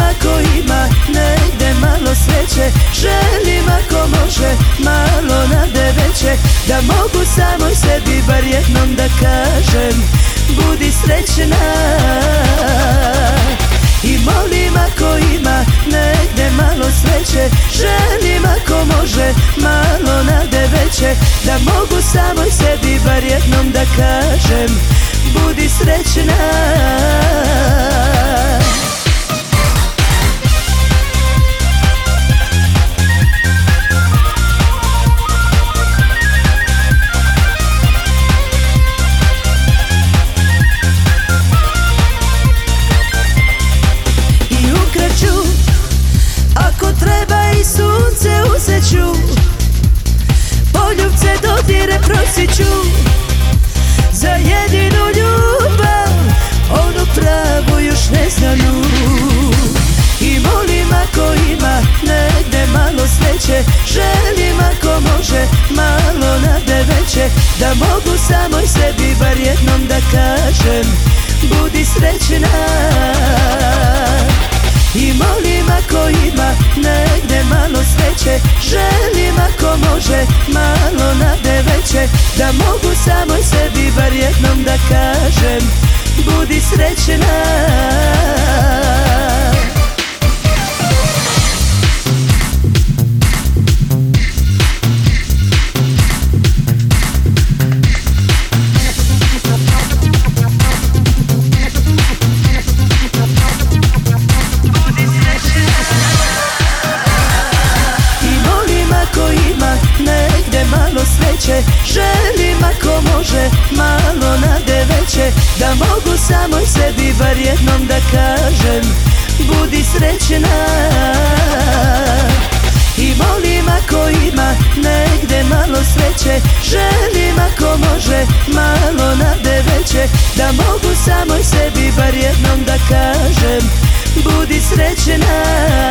ako ima negde malo sreće, želim ako može malo nade veće, da mogu samoj sebi bar jednom da kažem budi srećna. I molim ako ima negde malo sreće, želim ako može malo nade veće, da mogu samoj sebi bar jednom da kažem budi srećna. Ako treba i sunce uzet ću, poljubce dodire prosit ću, za jedinu ljubav, onu pravu još ne znaju. I molim ako ima negde malo sreće, želim ako može malo nade veće, da mogu samoj sebi bar jednom da kažem budi srećna. I molim ako ima negde malo sreće, želim ako može malo nade veće, da mogu samoj sebi bar jednom da kažem budi srećna. Malo sreće, želim ako može malo nade veće, da mogu samoj sebi bar jednom da kažem budi srećna. I molim ako ima negde malo sreće, želim ako može malo nade veće, da mogu samoj sebi bar jednom da kažem budi srećna.